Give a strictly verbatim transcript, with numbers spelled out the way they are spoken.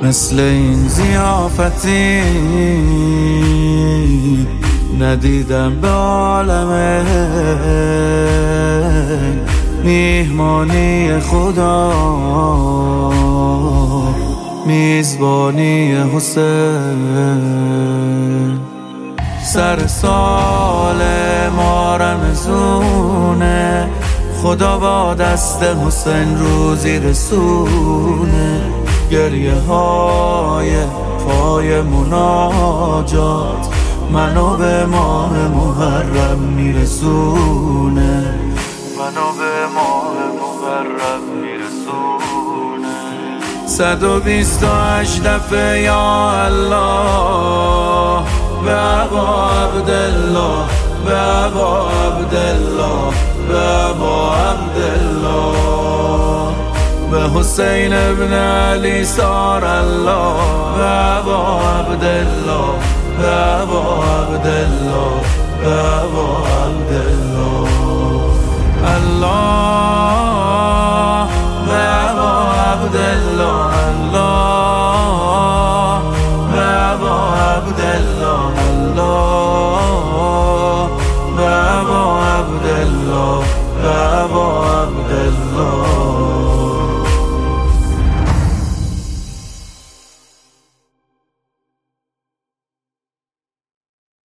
مثل این ضیافتی ندیدم به عالم میهمانی خدا، میزبانی حسین. سر سال ما رمضونه، خدا با دست حسین روزی رسونه. گریه های پای مناجات منو به ماه محرم میرسونه، منو به ماه محرم میرسونه. صد و بیست و هشت دفعه یا الله به ابا عبدالله، به ابا عبدالله، به ابا عبدالله، به حسین ابن علی سار الله، به ابا عبدالله، به ابا عبدالله، به ابا عبدالله. الله